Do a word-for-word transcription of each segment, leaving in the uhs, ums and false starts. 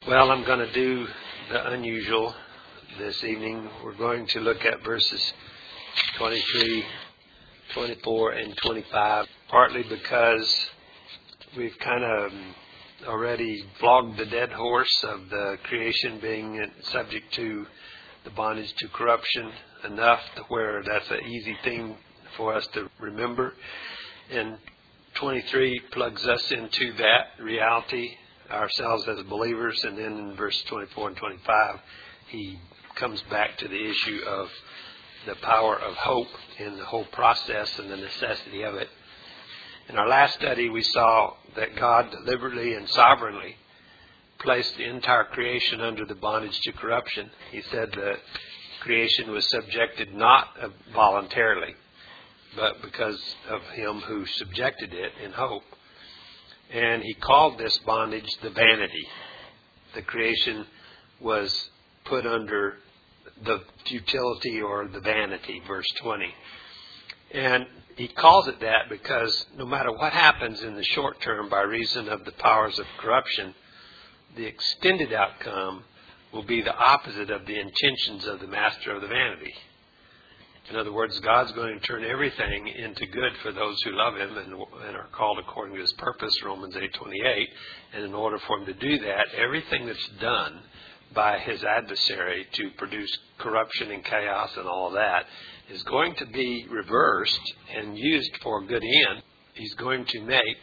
Well, I'm going to do the unusual this evening. We're going to look at verses twenty-three, twenty-four, and twenty-five, partly because we've kind of already flogged the dead horse of the creation being subject to the bondage to corruption enough to where that's an easy thing for us to remember. And twenty-three plugs us into that reality ourselves as believers, and then in verse twenty-four and twenty-five he comes back to the issue of the power of hope in the whole process and the necessity of it. In our last study we saw that God deliberately and sovereignly placed the entire creation under the bondage to corruption. He said that creation was subjected not voluntarily, but because of him who subjected it in hope. And he called this bondage the vanity. The creation was put under the futility or the vanity, verse twenty. And he calls it that because no matter what happens in the short term by reason of the powers of corruption, the extended outcome will be the opposite of the intentions of the master of the vanity. In other words, God's going to turn everything into good for those who love Him and, and are called according to His purpose, Romans eight twenty-eight. And in order for Him to do that, everything that's done by His adversary to produce corruption and chaos and all of that is going to be reversed and used for a good end. He's going to make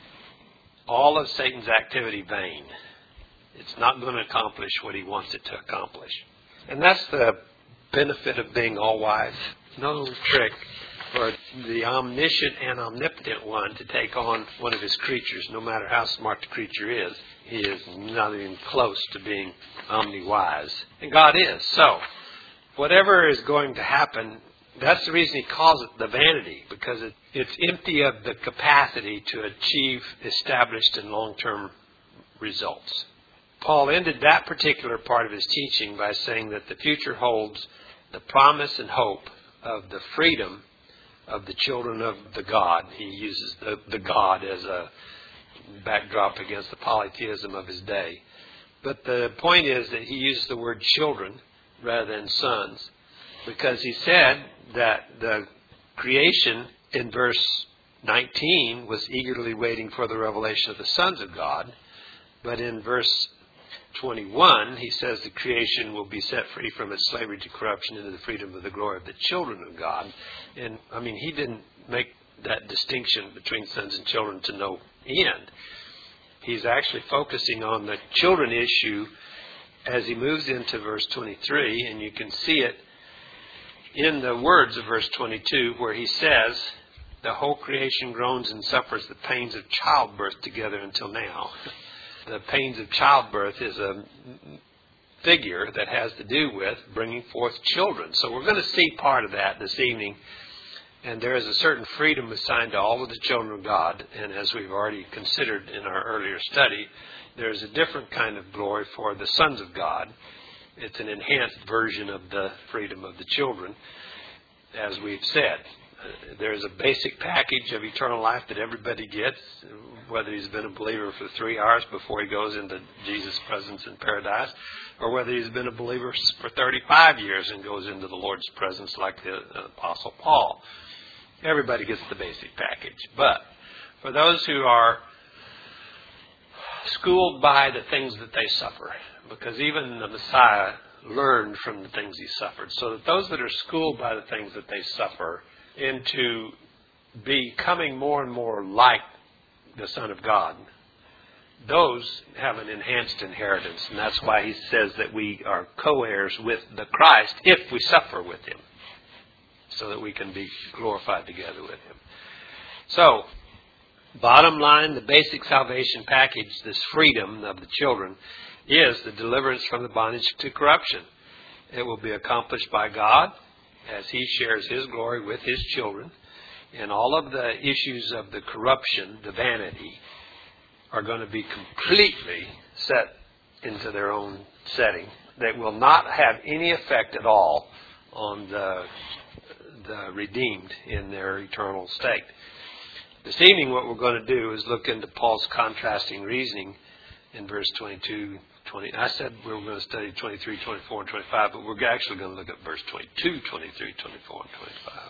all of Satan's activity vain. It's not going to accomplish what he wants it to accomplish. And that's the benefit of being all-wise. No trick for the omniscient and omnipotent one to take on one of his creatures. No matter how smart the creature is, he is not even close to being omni-wise. And God is. So, whatever is going to happen, that's the reason he calls it the vanity, because it, it's empty of the capacity to achieve established and long-term results. Paul ended that particular part of his teaching by saying that the future holds the promise and hope of the freedom of the children of the God. He uses the, the God as a backdrop against the polytheism of his day. But the point is that he used the word children rather than sons, because he said that the creation in verse nineteen was eagerly waiting for the revelation of the sons of God. But in verse twenty-one, he says the creation will be set free from its slavery to corruption into the freedom of the glory of the children of God. And, I mean, he didn't make that distinction between sons and children to no end. He's actually focusing on the children issue as he moves into verse twenty-three, and you can see it in the words of verse twenty-two, where he says, the whole creation groans and suffers the pains of childbirth together until now. The pains of childbirth is a figure that has to do with bringing forth children. So we're going to see part of that this evening. And there is a certain freedom assigned to all of the children of God. And as we've already considered in our earlier study, there is a different kind of glory for the sons of God. It's an enhanced version of the freedom of the children, as we've said. There's a basic package of eternal life that everybody gets, whether he's been a believer for three hours before he goes into Jesus' presence in paradise, or whether he's been a believer for thirty-five years and goes into the Lord's presence like the Apostle Paul. Everybody gets the basic package. But for those who are schooled by the things that they suffer, because even the Messiah learned from the things he suffered, so that those that are schooled by the things that they suffer into becoming more and more like the Son of God, those have an enhanced inheritance. And that's why he says that we are co-heirs with the Christ if we suffer with him, so that we can be glorified together with him. So, bottom line, the basic salvation package, this freedom of the children, is the deliverance from the bondage to corruption. It will be accomplished by God as he shares his glory with his children. And all of the issues of the corruption, the vanity, are going to be completely set into their own setting. They will not have any effect at all on the, the redeemed in their eternal state. This evening what we're going to do is look into Paul's contrasting reasoning in verse twenty-two twenty. I said we were going to study twenty-three, twenty-four, and twenty-five, but we're actually going to look at verse twenty-two, twenty-three, twenty-four, and twenty-five.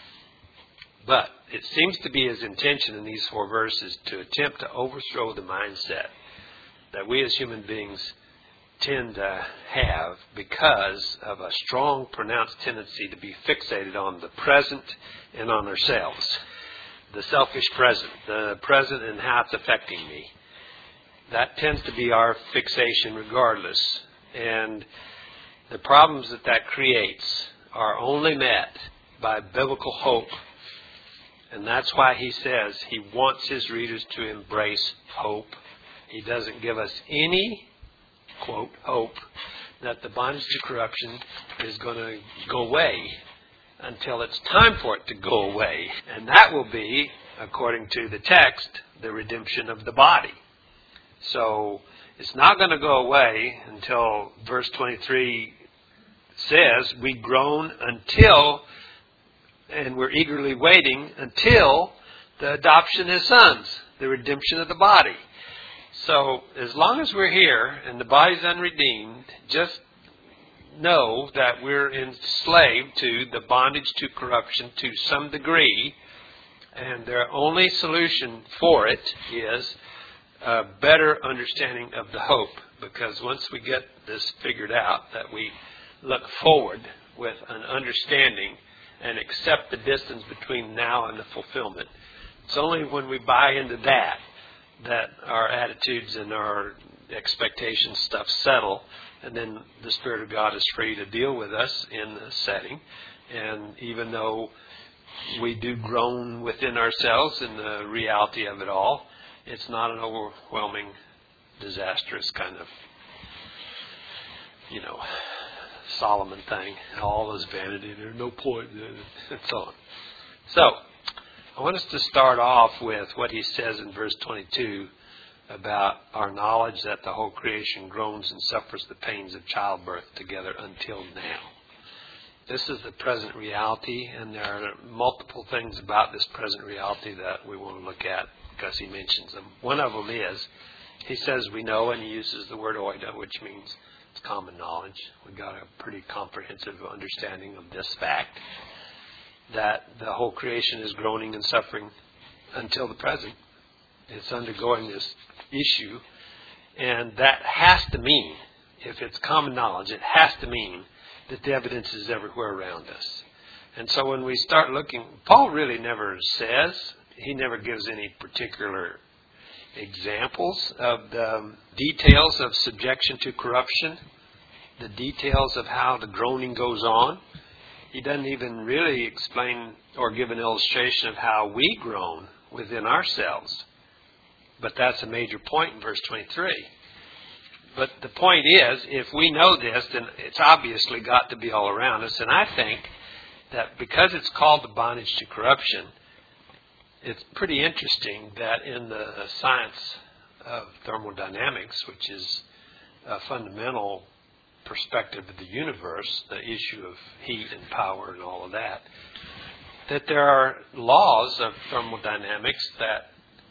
But it seems to be his intention in these four verses to attempt to overthrow the mindset that we as human beings tend to have because of a strong, pronounced tendency to be fixated on the present and on ourselves. The selfish present, the present and how it's affecting me. That tends to be our fixation regardless. And the problems that that creates are only met by biblical hope. And that's why he says he wants his readers to embrace hope. He doesn't give us any, quote, hope that the bondage to corruption is going to go away until it's time for it to go away. And that will be, according to the text, the redemption of the body. So it's not going to go away until verse twenty-three says we groan until, and we're eagerly waiting until the adoption as sons, the redemption of the body. So as long as we're here and the body's unredeemed, just know that we're enslaved to the bondage to corruption to some degree, and their only solution for it is a better understanding of the hope. Because once we get this figured out, that we look forward with an understanding and accept the distance between now and the fulfillment. It's only when we buy into that that our attitudes and our expectations stuff settle, and then the Spirit of God is free to deal with us in the setting. And even though we do groan within ourselves in the reality of it all, it's not an overwhelming, disastrous kind of, you know, Solomon thing. All is vanity. There's no point. And so on. So, I want us to start off with what he says in verse twenty-two about our knowledge that the whole creation groans and suffers the pains of childbirth together until now. This is the present reality, and there are multiple things about this present reality that we want to look at because he mentions them. One of them is, he says we know, and he uses the word oida, which means it's common knowledge. We've got a pretty comprehensive understanding of this fact, that the whole creation is groaning and suffering until the present. It's undergoing this issue, and that has to mean, if it's common knowledge, it has to mean that the evidence is everywhere around us. And so when we start looking, Paul really never says, he never gives any particular examples of the details of subjection to corruption, the details of how the groaning goes on. He doesn't even really explain or give an illustration of how we groan within ourselves. But that's a major point in verse twenty-three. But the point is, if we know this, then it's obviously got to be all around us. And I think that because it's called the bondage to corruption, it's pretty interesting that in the science of thermodynamics, which is a fundamental perspective of the universe, the issue of heat and power and all of that, that there are laws of thermodynamics that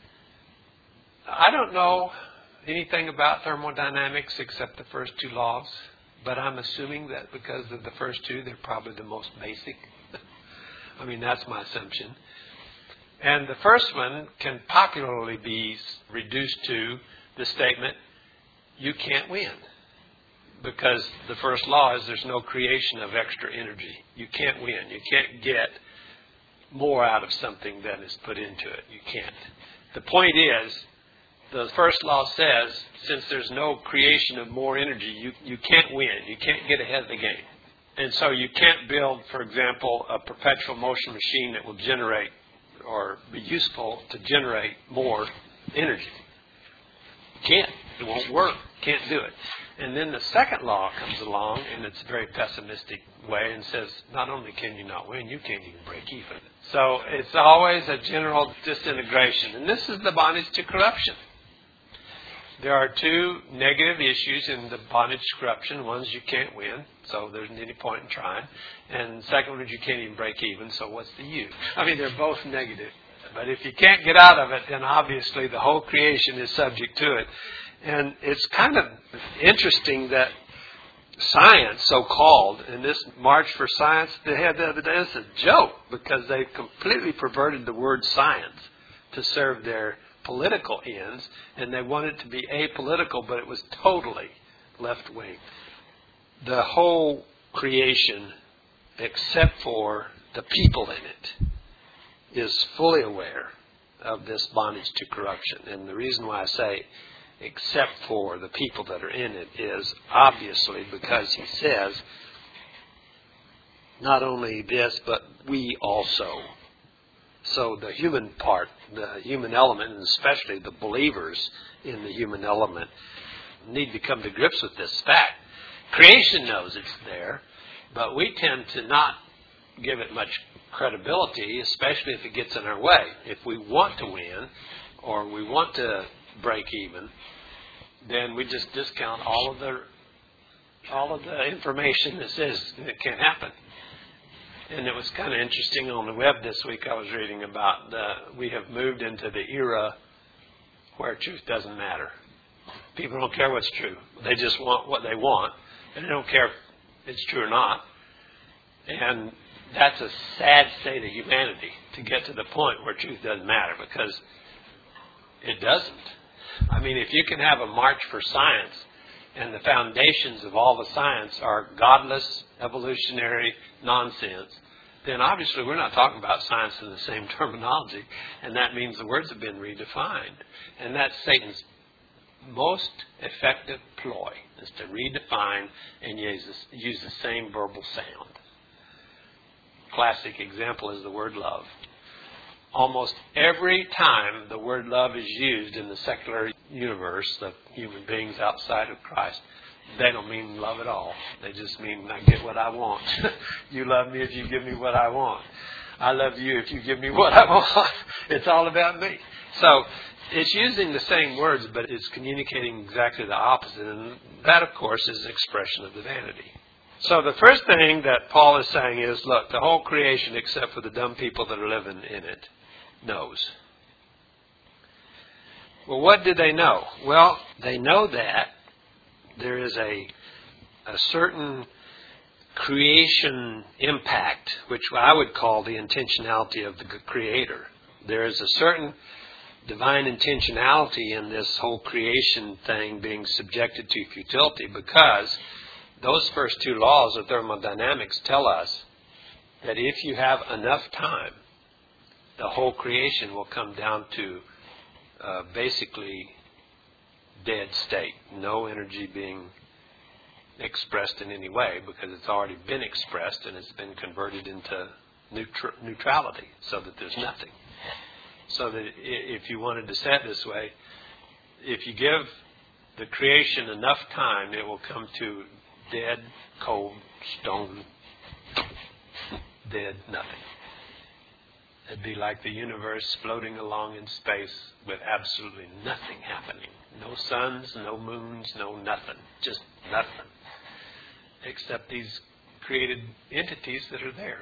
I don't know anything about thermodynamics except the first two laws, but I'm assuming that because of the first two, they're probably the most basic. I mean, that's my assumption. And the first one can popularly be reduced to the statement, you can't win. Because the first law is there's no creation of extra energy. You can't win. You can't get more out of something than is put into it. You can't. The point is, the first law says, since there's no creation of more energy, you, you can't win. You can't get ahead of the game. And so you can't build, for example, a perpetual motion machine that will generate or be useful to generate more energy. You can't. It won't work. Can't do it. And then the second law comes along in its very pessimistic way and says, not only can you not win, you can't even break even. So it's always a general disintegration. And this is the bondage to corruption. There are two negative issues in the bondage to corruption. One is you can't win, so there's any point in trying. And the second one is you can't even break even, so what's the use? I mean, they're both negative. But if you can't get out of it, then obviously the whole creation is subject to it. And it's kind of interesting that science, so-called, in this March for Science they had the other day, it's a joke because they completely perverted the word science to serve their political ends, and they wanted it to be apolitical, but it was totally left-wing. The whole creation, except for the people in it, is fully aware of this bondage to corruption. And the reason why I say except for the people that are in it is obviously because he says not only this, but we also. So the human part, the human element, and especially the believers in the human element, need to come to grips with this fact. Creation knows it's there, but we tend to not give it much credibility, especially if it gets in our way. If we want to win or we want to break even, then we just discount all of the all of the information that says it can't happen. And it was kind of interesting on the web this week. I was reading about the, we have moved into the era where truth doesn't matter. People don't care what's true. They just want what they want, and they don't care if it's true or not. And that's a sad state of humanity, to get to the point where truth doesn't matter, because it doesn't. I mean, if you can have a march for science and the foundations of all the science are godless, evolutionary nonsense, then obviously we're not talking about science in the same terminology, and that means the words have been redefined. And that's Satan's most effective ploy, is to redefine and use, use the same verbal sound. Classic example is the word love. Almost every time the word love is used in the secular universe, the human beings outside of Christ, they don't mean love at all. They just mean, I get what I want. You love me if you give me what I want. I love you if you give me what I want. It's all about me. So it's using the same words, but it's communicating exactly the opposite. And that, of course, is an expression of the vanity. So the first thing that Paul is saying is, look, the whole creation, except for the dumb people that are living in it, knows. Well, what do they know? Well, they know that there is a, a certain creation impact, which I would call the intentionality of the Creator. There is a certain divine intentionality in this whole creation thing being subjected to futility, because those first two laws of thermodynamics tell us that if you have enough time, the whole creation will come down to uh, basically dead state. No energy being expressed in any way, because it's already been expressed and it's been converted into neutral, neutrality, so that there's nothing. So that if you wanted to say it this way, if you give the creation enough time, it will come to dead, cold, stone, dead, nothing. It'd be like the universe floating along in space with absolutely nothing happening. No suns, no moons, no nothing. Just nothing. Except these created entities that are there.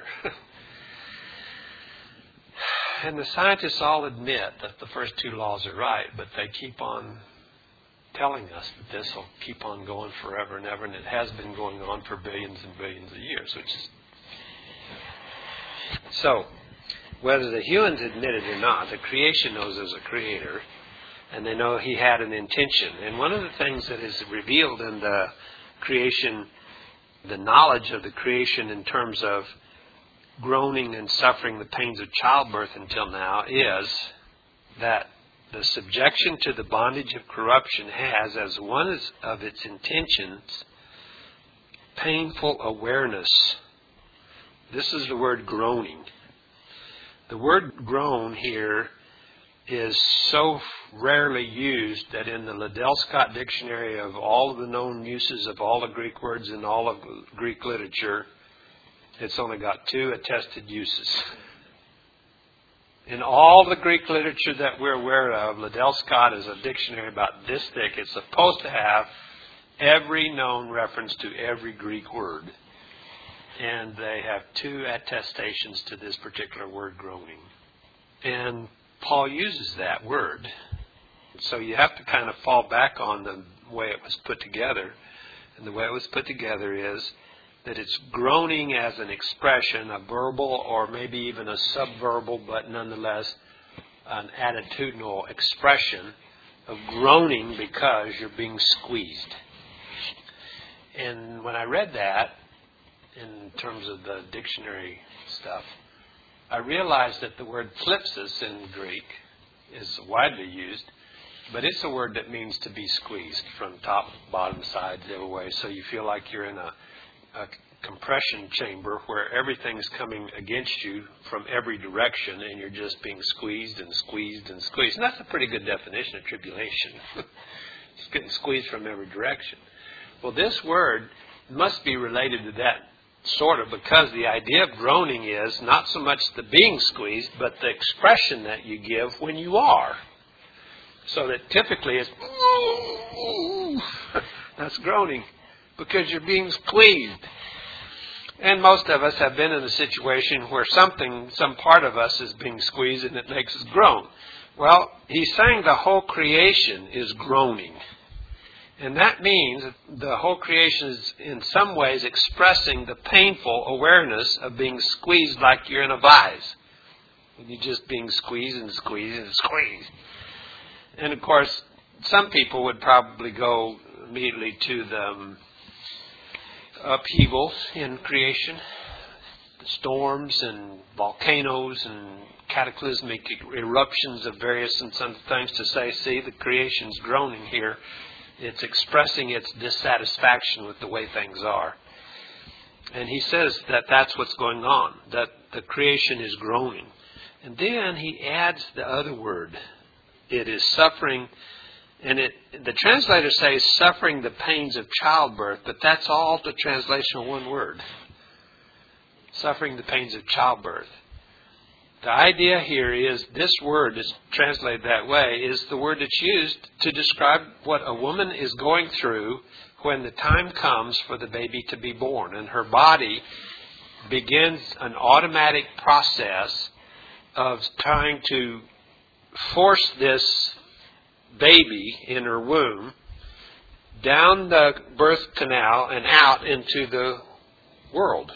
And the scientists all admit that the first two laws are right, but they keep on telling us that this will keep on going forever and ever, and it has been going on for billions and billions of years, which is... So, whether the humans admit it or not, the creation knows there's a creator, and they know he had an intention. And one of the things that is revealed in the creation, the knowledge of the creation in terms of groaning and suffering the pains of childbirth until now, is that the subjection to the bondage of corruption has, as one of its intentions, painful awareness. This is the word groaning. The word groan here is so rarely used that in the Liddell Scott Dictionary of all of the known uses of all the Greek words in all of Greek literature, it's only got two attested uses. In all the Greek literature that we're aware of, Liddell Scott is a dictionary about this thick. It's supposed to have every known reference to every Greek word. And they have two attestations to this particular word, groaning. And Paul uses that word So you have to kind of fall back on the way it was put together. And the way it was put together is that it's groaning as an expression, a verbal or maybe even a subverbal, but nonetheless an attitudinal expression of groaning because you're being squeezed. And when I read that, in terms of the dictionary stuff, I realized that the word thlipsis in Greek is widely used, but it's a word that means to be squeezed from top, bottom, sides, every way. So you feel like you're in a, a compression chamber where everything's coming against you from every direction, and you're just being squeezed and squeezed and squeezed. And that's a pretty good definition of tribulation. It's getting squeezed from every direction. Well, this word must be related to that, sort of, because the idea of groaning is not so much the being squeezed, but the expression that you give when you are. So that typically it's, that's groaning, because you're being squeezed. And most of us have been in a situation where something, some part of us is being squeezed and it makes us groan. Well, he's saying the whole creation is groaning. And that means the whole creation is in some ways expressing the painful awareness of being squeezed like you're in a vise. And you're just being squeezed and squeezed and squeezed. And of course, some people would probably go immediately to the um, upheavals in creation, the storms and volcanoes and cataclysmic eruptions of various and some things, to say, see, the creation's groaning here. It's expressing its dissatisfaction with the way things are. And he says that that's what's going on, that the creation is groaning. And then he adds the other word. It is suffering, and it the translators say suffering the pains of childbirth, but that's all the translation of one word. Suffering the pains of childbirth. The idea here is this word is translated that way, is the word that's used to describe what a woman is going through when the time comes for the baby to be born. And her body begins an automatic process of trying to force this baby in her womb down the birth canal and out into the world.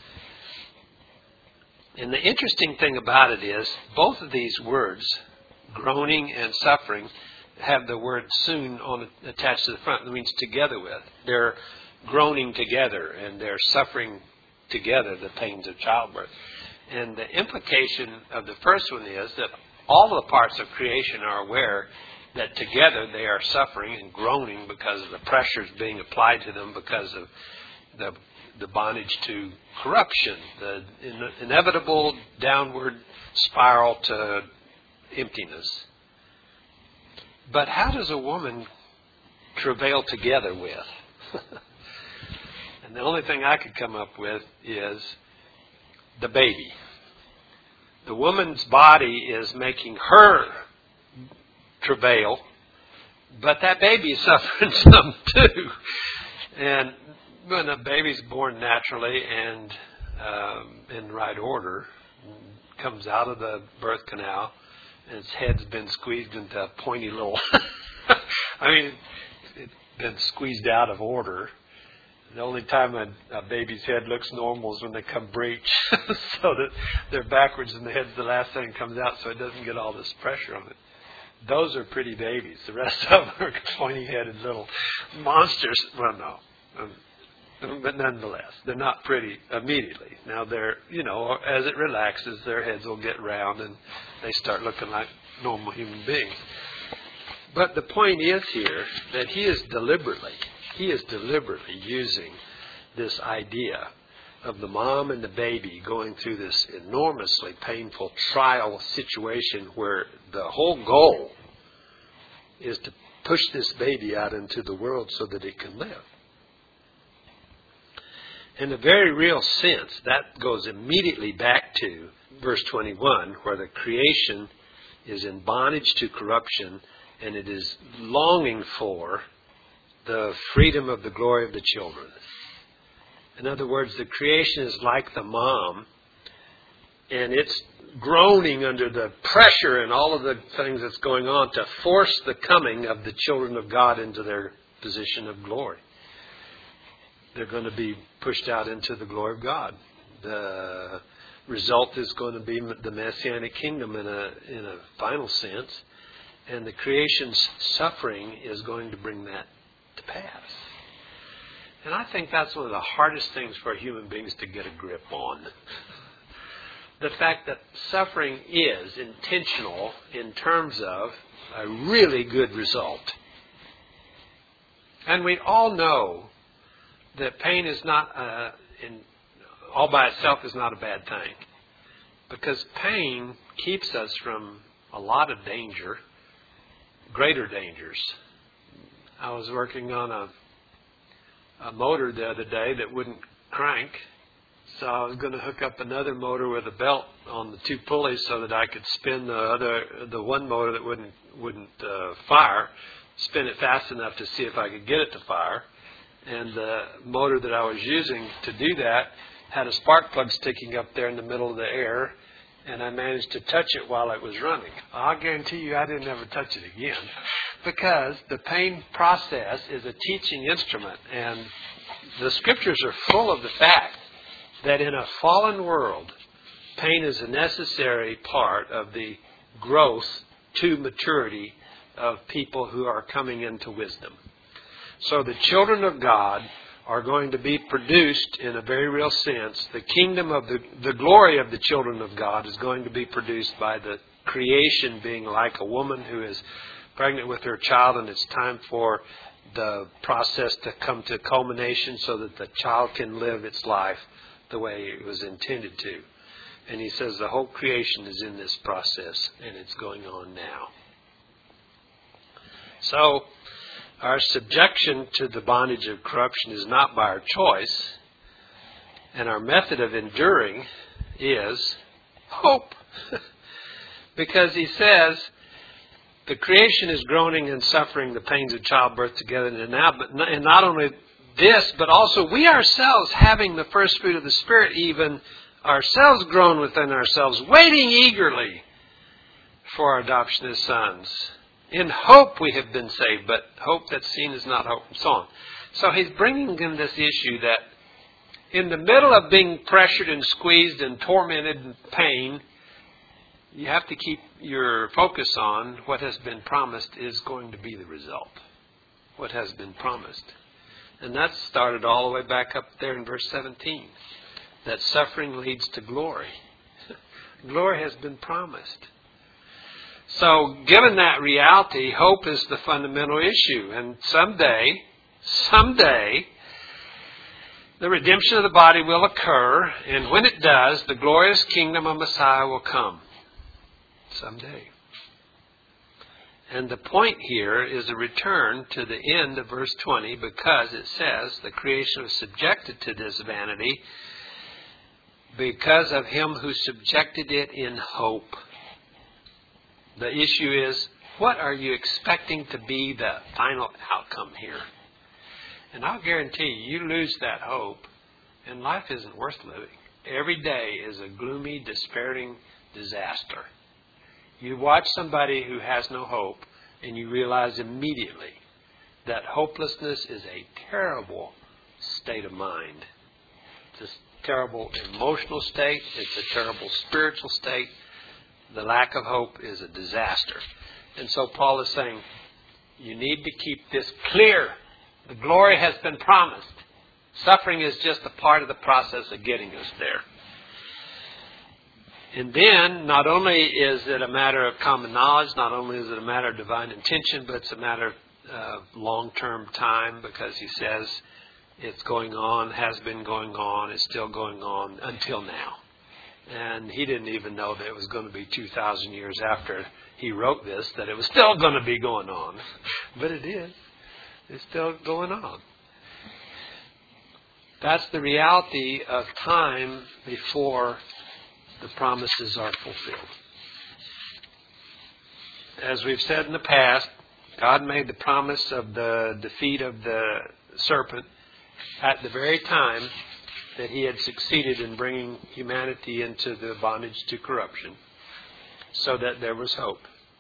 And the interesting thing about it is, both of these words, groaning and suffering, have the word soon on attached to the front. It means together with. They're groaning together and they're suffering together the pains of childbirth. And the implication of the first one is that all of the parts of creation are aware that together they are suffering and groaning because of the pressures being applied to them, because of the the bondage to corruption, the in, inevitable downward spiral to emptiness. But how does a woman travail together with? And the only thing I could come up with is the baby. The woman's body is making her travail, but that baby is suffering some too. And when a baby's born naturally and um, in right order, comes out of the birth canal, and its head's been squeezed into a pointy little... I mean, it's been squeezed out of order. The only time a, a baby's head looks normal is when they come breech, so that they're backwards and the head's the last thing that comes out, so it doesn't get all this pressure on it. Those are pretty babies. The rest of them are pointy-headed little monsters. Well, no. Um, But nonetheless, they're not pretty immediately. Now they're, you know, as it relaxes, their heads will get round and they start looking like normal human beings. But the point is here that he is deliberately, he is deliberately using this idea of the mom and the baby going through this enormously painful trial situation where the whole goal is to push this baby out into the world so that it can live. In a very real sense, that goes immediately back to verse twenty-one, where the creation is in bondage to corruption and it is longing for the freedom of the glory of the children. In other words, the creation is like the mom and it's groaning under the pressure and all of the things that's going on to force the coming of the children of God into their position of glory. They're going to be pushed out into the glory of God. The result is going to be the Messianic kingdom in a in a final sense, and the creation's suffering is going to bring that to pass. And I think that's one of the hardest things for human beings to get a grip on. The fact that suffering is intentional in terms of a really good result. And we all know that pain is not, uh, in, all by itself is not a bad thing. Because pain keeps us from a lot of danger, greater dangers. I was working on a, a motor the other day that wouldn't crank. So I was going to hook up another motor with a belt on the two pulleys so that I could spin the other, the one motor that wouldn't wouldn't uh, fire, spin it fast enough to see if I could get it to fire. And the motor that I was using to do that had a spark plug sticking up there in the middle of the air, and I managed to touch it while it was running. I'll guarantee you I didn't ever touch it again, because the pain process is a teaching instrument, and the Scriptures are full of the fact that in a fallen world, pain is a necessary part of the growth to maturity of people who are coming into wisdom. So the children of God are going to be produced in a very real sense. The kingdom of the, the glory of the children of God is going to be produced by the creation being like a woman who is pregnant with her child, and it's time for the process to come to culmination so that the child can live its life the way it was intended to. And he says the whole creation is in this process, and it's going on now. So, our subjection to the bondage of corruption is not by our choice, and our method of enduring is hope. Because he says, the creation is groaning and suffering the pains of childbirth together, and now, but and not only this, but also we ourselves, having the first fruit of the Spirit, even ourselves groan within ourselves, waiting eagerly for our adoption as sons. In hope we have been saved, but hope that's seen is not hope, and so on. So he's bringing in this issue that in the middle of being pressured and squeezed and tormented and pain, you have to keep your focus on what has been promised is going to be the result. What has been promised. And that started all the way back up there in verse seventeen. That suffering leads to glory. Glory has been promised. So, given that reality, hope is the fundamental issue. And someday, someday, the redemption of the body will occur. And when it does, the glorious kingdom of Messiah will come. Someday. And the point here is a return to the end of verse twenty, because it says the creation was subjected to this vanity because of him who subjected it in hope. The issue is, what are you expecting to be the final outcome here? And I'll guarantee you, you lose that hope, and life isn't worth living. Every day is a gloomy, despairing disaster. You watch somebody who has no hope, and you realize immediately that hopelessness is a terrible state of mind. It's a terrible emotional state. It's a terrible spiritual state. The lack of hope is a disaster. And so Paul is saying, you need to keep this clear. The glory has been promised. Suffering is just a part of the process of getting us there. And then, not only is it a matter of common knowledge, not only is it a matter of divine intention, but it's a matter of uh, long-term time, because he says it's going on, has been going on, is still going on until now. And he didn't even know that it was going to be two thousand years after he wrote this, that it was still going to be going on. But it is. It's still going on. That's the reality of time before the promises are fulfilled. As we've said in the past, God made the promise of the defeat of the serpent at the very time that he had succeeded in bringing humanity into the bondage to corruption, so that there was hope.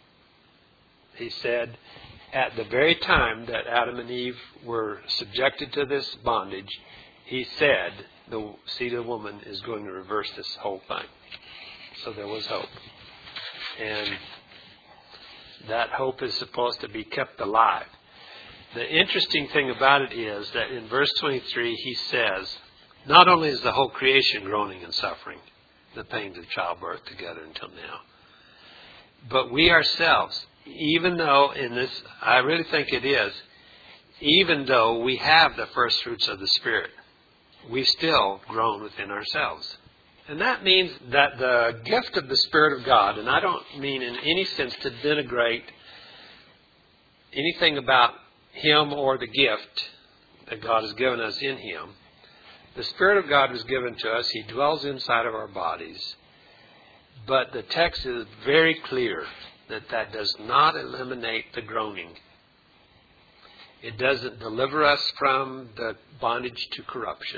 He said, at the very time that Adam and Eve were subjected to this bondage, he said, the seed of the woman is going to reverse this whole thing. So there was hope. And that hope is supposed to be kept alive. The interesting thing about it is that in verse twenty-three, he says, not only is the whole creation groaning and suffering the pains of childbirth together until now, but we ourselves, even though in this, I really think it is, even though we have the first fruits of the Spirit, we still groan within ourselves. And that means that the gift of the Spirit of God, and I don't mean in any sense to denigrate anything about Him or the gift that God has given us in Him. The Spirit of God was given to us. He dwells inside of our bodies. But the text is very clear that that does not eliminate the groaning. It doesn't deliver us from the bondage to corruption.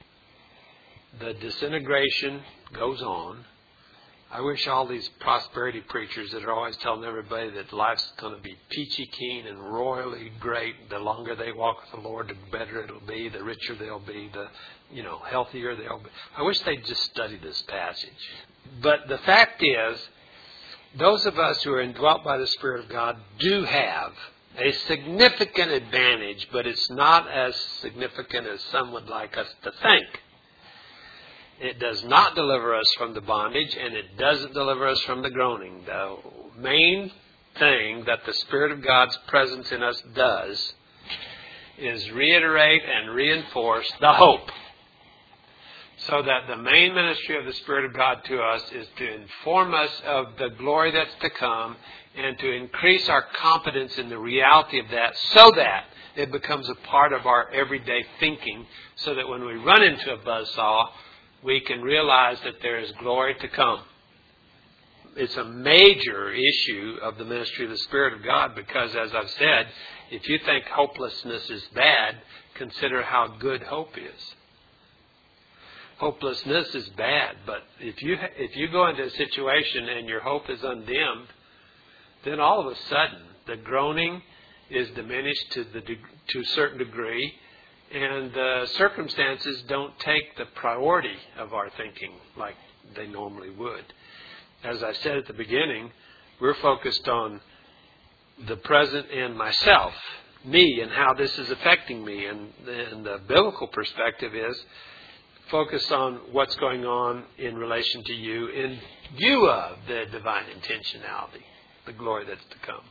The disintegration goes on. I wish all these prosperity preachers that are always telling everybody that life's going to be peachy keen and royally great. The longer they walk with the Lord, the better it'll be, the richer they'll be, the you know healthier they'll be. I wish they'd just study this passage. But the fact is, those of us who are indwelt by the Spirit of God do have a significant advantage, but it's not as significant as some would like us to think. It does not deliver us from the bondage, and it doesn't deliver us from the groaning. The main thing that the Spirit of God's presence in us does is reiterate and reinforce the hope. So that the main ministry of the Spirit of God to us is to inform us of the glory that's to come and to increase our confidence in the reality of that, so that it becomes a part of our everyday thinking, so that when we run into a buzzsaw, we can realize that there is glory to come. It's a major issue of the ministry of the Spirit of God because, as I've said, if you think hopelessness is bad, consider how good hope is. Hopelessness is bad, but if you if you go into a situation and your hope is undimmed, then all of a sudden the groaning is diminished to the to a certain degree, and the circumstances don't take the priority of our thinking like they normally would. As I said at the beginning, we're focused on the present and myself, me, and how this is affecting me, and, and the biblical perspective is focus on what's going on in relation to you in view of the divine intentionality, the glory that's to come.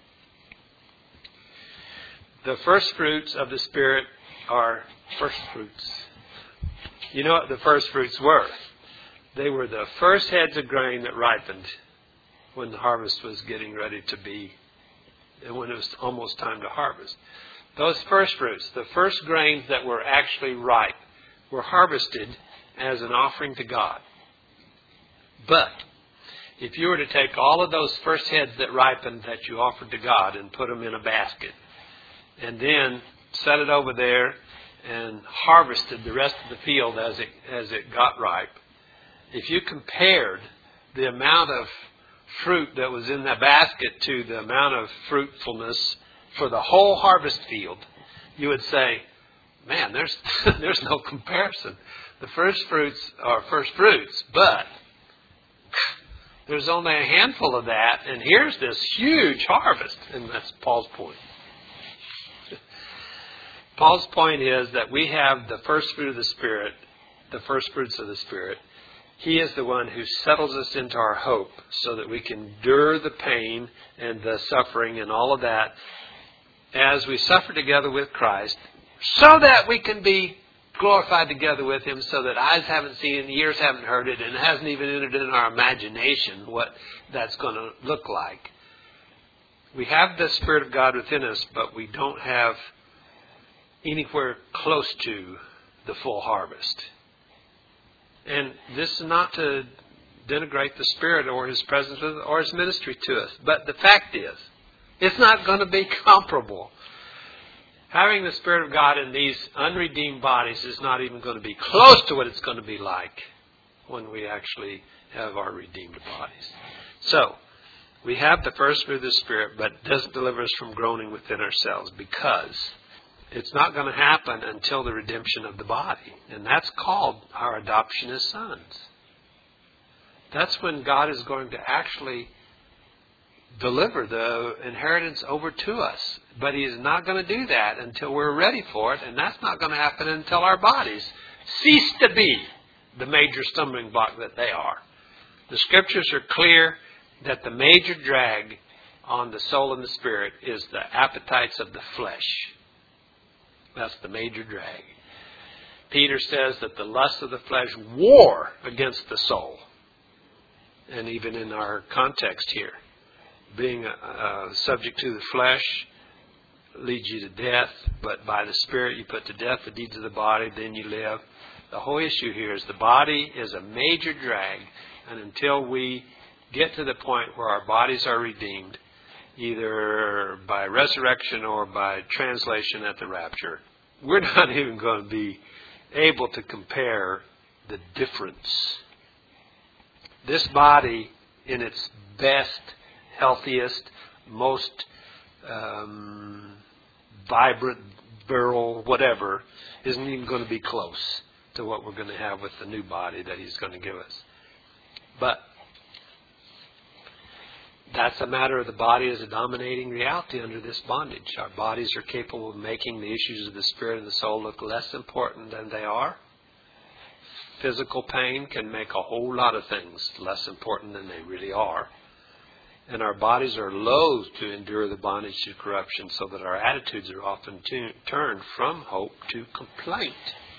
The first fruits of the Spirit are first fruits. You know what the first fruits were? They were the first heads of grain that ripened when the harvest was getting ready to be, and when it was almost time to harvest. Those first fruits, the first grains that were actually ripe, were harvested as an offering to God. But if you were to take all of those first heads that ripened that you offered to God and put them in a basket, and then set it over there and harvested the rest of the field as it as it got ripe, if you compared the amount of fruit that was in that basket to the amount of fruitfulness for the whole harvest field, you would say, man, there's there's no comparison. The first fruits are first fruits, but there's only a handful of that, and here's this huge harvest. And that's Paul's point. Paul's point is that we have the first fruit of the Spirit, the first fruits of the Spirit. He is the one who settles us into our hope so that we can endure the pain and the suffering and all of that as we suffer together with Christ, so that we can be glorified together with Him, so that eyes haven't seen and ears haven't heard it, and it hasn't even entered in our imagination what that's going to look like. We have the Spirit of God within us, but we don't have anywhere close to the full harvest. And this is not to denigrate the Spirit or His presence or His ministry to us. But the fact is, it's not going to be comparable. Having the Spirit of God in these unredeemed bodies is not even going to be close to what it's going to be like when we actually have our redeemed bodies. So, we have the first fruit of the Spirit, but it doesn't deliver us from groaning within ourselves, because it's not going to happen until the redemption of the body. And that's called our adoption as sons. That's when God is going to actually deliver the inheritance over to us. But He is not going to do that until we're ready for it, and that's not going to happen until our bodies cease to be the major stumbling block that they are. The Scriptures are clear that the major drag on the soul and the spirit is the appetites of the flesh. That's the major drag. Peter says that the lust of the flesh war against the soul. And even in our context here, being uh, subject to the flesh leads you to death, but by the Spirit you put to death the deeds of the body, then you live. The whole issue here is the body is a major drag, and until we get to the point where our bodies are redeemed, either by resurrection or by translation at the rapture, we're not even going to be able to compare the difference. This body, in its best, healthiest, most um, vibrant, virile, whatever, isn't even going to be close to what we're going to have with the new body that He's going to give us. But that's a matter of the body as a dominating reality under this bondage. Our bodies are capable of making the issues of the spirit and the soul look less important than they are. Physical pain can make a whole lot of things less important than they really are. And our bodies are loath to endure the bondage to corruption, so that our attitudes are often t- turned from hope to complaint.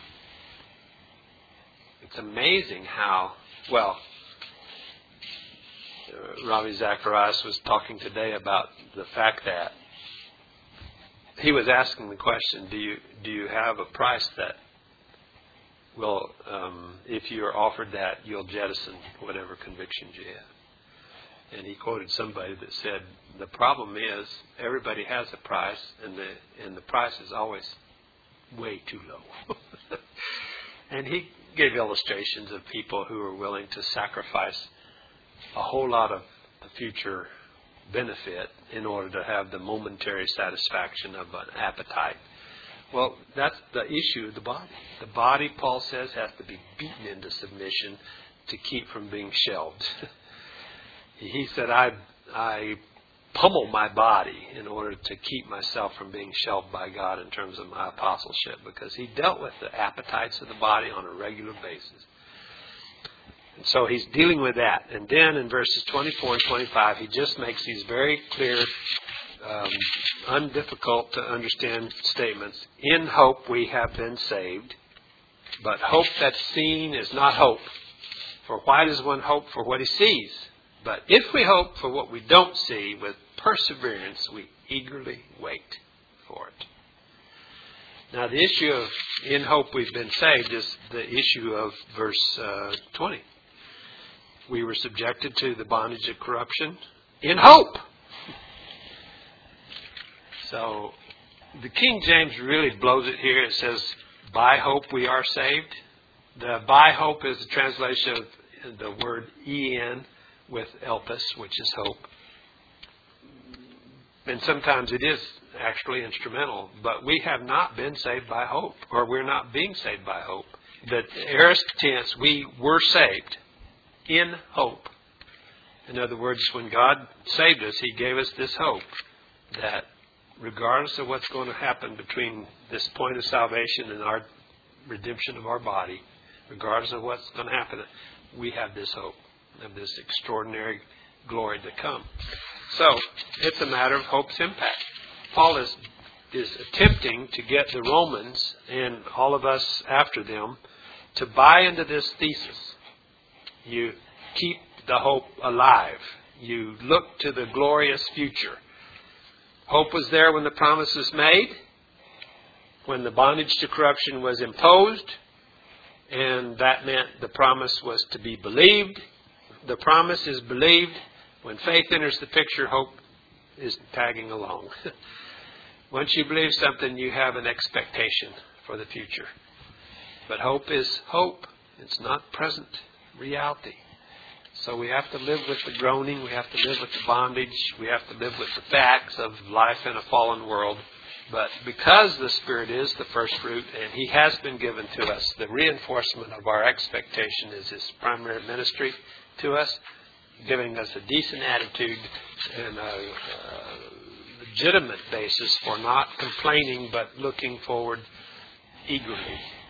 It's amazing how, well, uh, Ravi Zacharias was talking today about the fact that he was asking the question, do you do you have a price that will, um, if you are offered that, you'll jettison whatever convictions you have? And he quoted somebody that said, the problem is everybody has a price, and the and the price is always way too low. And he gave illustrations of people who are willing to sacrifice a whole lot of the future benefit in order to have the momentary satisfaction of an appetite. Well, that's the issue of the body. The body, Paul says, has to be beaten into submission to keep from being shelved. He said, I, I pummel my body in order to keep myself from being shelved by God in terms of my apostleship, because he dealt with the appetites of the body on a regular basis. And so he's dealing with that. And then in verses twenty-four and twenty-five, he just makes these very clear, um, undifficult to understand statements. In hope we have been saved, but hope that's seen is not hope. For why does one hope for what he sees? But if we hope for what we don't see, with perseverance we eagerly wait for it. Now the issue of in hope we've been saved is the issue of verse uh, twenty. We were subjected to the bondage of corruption in hope. So the King James really blows it here. It says, by hope we are saved. The by hope is a translation of the word en with elpis, which is hope. And sometimes it is actually instrumental, but we have not been saved by hope, or we're not being saved by hope. The aorist tense, we were saved in hope. In other words, when God saved us, He gave us this hope that regardless of what's going to happen between this point of salvation and our redemption of our body, regardless of what's going to happen, we have this hope of this extraordinary glory to come. So, it's a matter of hope's impact. Paul is, is attempting to get the Romans, and all of us after them, to buy into this thesis. You keep the hope alive. You look to the glorious future. Hope was there when the promise was made, when the bondage to corruption was imposed, and that meant the promise was to be believed. The promise is believed. When faith enters the picture, hope is tagging along. Once you believe something, you have an expectation for the future. But hope is hope. It's not present reality. So we have to live with the groaning. We have to live with the bondage. We have to live with the facts of life in a fallen world. But because the Spirit is the first fruit and He has been given to us, the reinforcement of our expectation is His primary ministry to us, giving us a decent attitude and a, a legitimate basis for not complaining but looking forward eagerly